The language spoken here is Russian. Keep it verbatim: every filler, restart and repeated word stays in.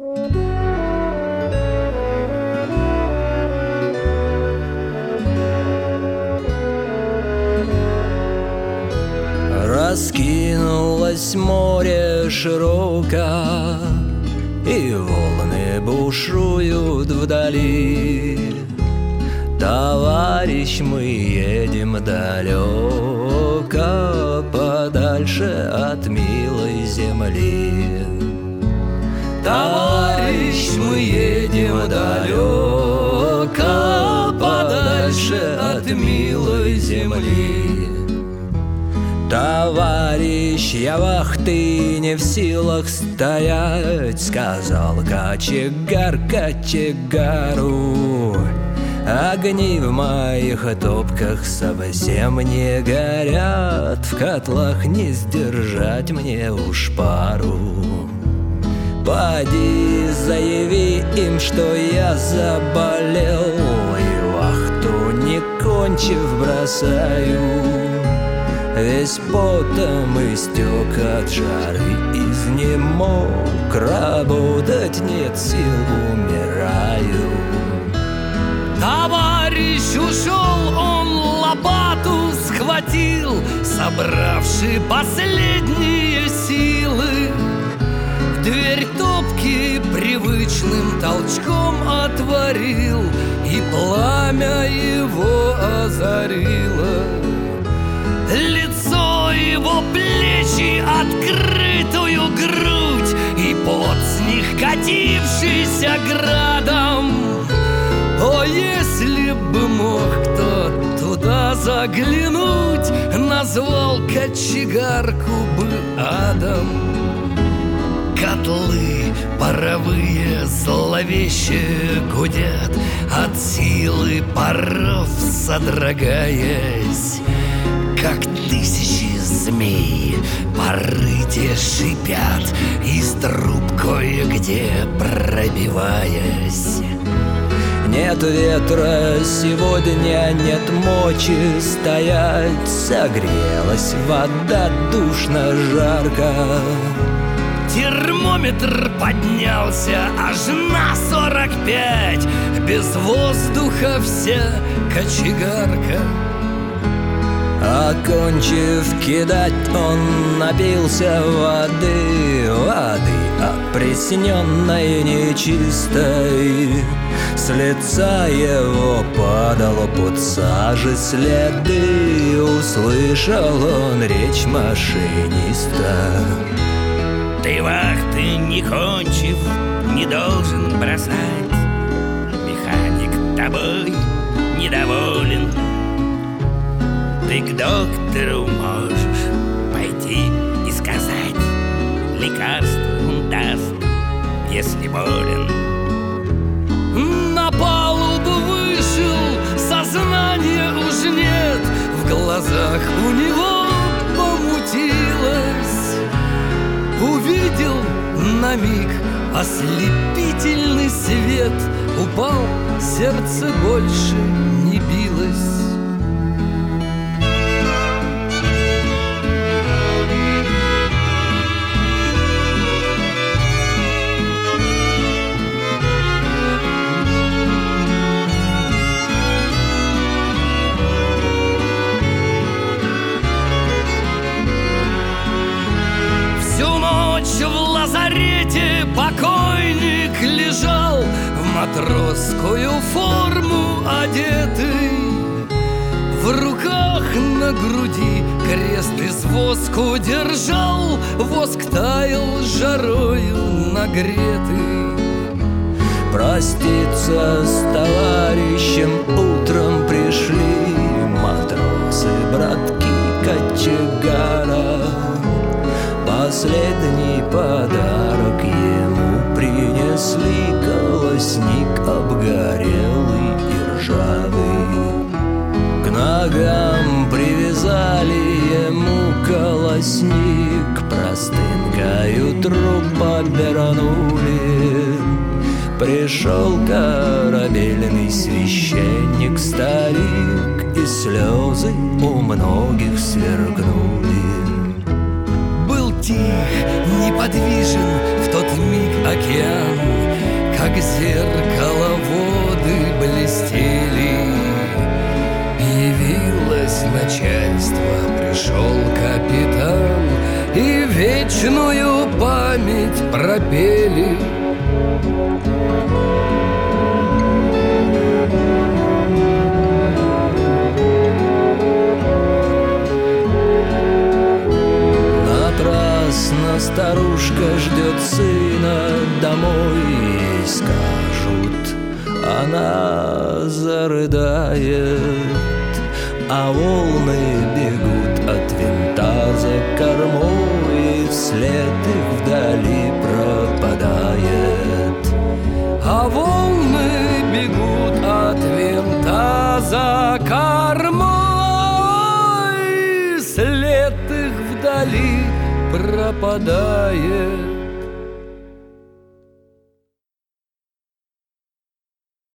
Раскинулось море широко, и волны бушуют вдали. Товарищ, мы едем далеко, подальше от милой земли. Товарищ, мы едем далеко, подальше от милой земли. Товарищ, я вахты не в силах стоять, сказал кочегар кочегару. Огни в моих топках совсем не горят, в котлах не сдержать мне уж пару. Поди, заяви им, что я заболел, и вахту не кончив бросаю. Весь потом истек от жары, изнемог, работать нет сил, умираю. Товарищ ушел, он лопату схватил, собравши последние силы. Дверь топки привычным толчком отворил, и пламя его озарило. Лицо его, плечи, открытую грудь, и пот с них катившийся градом. О, если бы мог кто туда заглянуть, назвал кочегарку бы адом. Котлы паровые зловеще гудят, от силы паров содрогаясь. Как тысячи змей пары те шипят, из труб кое-где пробиваясь. Нет ветра сегодня, нет мочи стоять, согрелась вода душно жарко. Термометр поднялся аж на сорок пять, без воздуха вся кочегарка. Окончив кидать, он напился воды, воды опресненной нечистой. С лица его падало под сажей следы, услышал он речь машиниста. Ты вахты не кончив, не должен бросать. Механик тобой недоволен. Ты к доктору можешь пойти и сказать, лекарство он даст, если болен. На палубу вышел, сознания уж нет, в глазах у него помутилось. Увидел на миг ослепительный свет, упал, сердце больше не билось. В лазарете покойник лежал, в матросскую форму одетый. В руках на груди крест из воску держал, воск таял жарою нагретый. Проститься с товарищем утром пришли матросы, братки кочегара. Последний подарок ему принесли, колосник обгорелый и ржавый. К ногам привязали ему колосник, простынкою труп обернули. Пришел корабельный священник, старик, и слезы у многих сверкнули. Тих, неподвижен в тот миг океан, пропели. Напрасно старушка ждет сына домой, ей скажут, она зарыдает, а волны бегут от винта за кормой, и вслед их вдали пропадает. А волны бегут от винта за кормой, след их вдали пропадает.